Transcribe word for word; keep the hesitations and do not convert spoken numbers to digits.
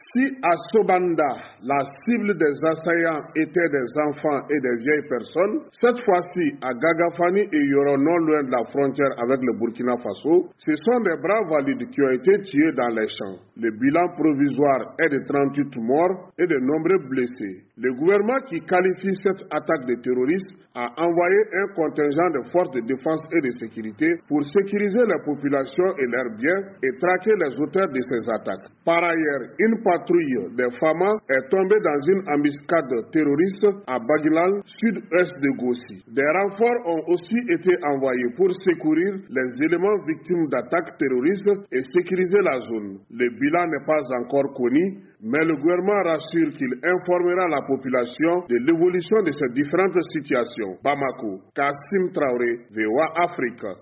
Si à Sobanda, la cible des assaillants était des enfants et des vieilles personnes, cette fois-ci à Gagafani et Yoro, non loin de la frontière avec le Burkina Faso, ce sont des braves valides qui ont été tués dans les champs. Le bilan provisoire est de trente-huit morts et de nombreux blessés. Le gouvernement qui qualifie cette attaque de terroristes a envoyé un contingent de forces de défense et de sécurité pour sécuriser la population et leurs biens et traquer les auteurs de ces attaques. Par ailleurs, une patrouille des F A M A est tombée dans une embuscade terroriste à Bagilal, sud-est de Gossi. Des renforts ont aussi été envoyés pour secourir les éléments victimes d'attaques terroristes et sécuriser la zone. Le bilan n'est pas encore connu, mais le gouvernement rassure qu'il informera la population de l'évolution de ces différentes situations. Bamako, Kassim Traoré, V O A Afrique.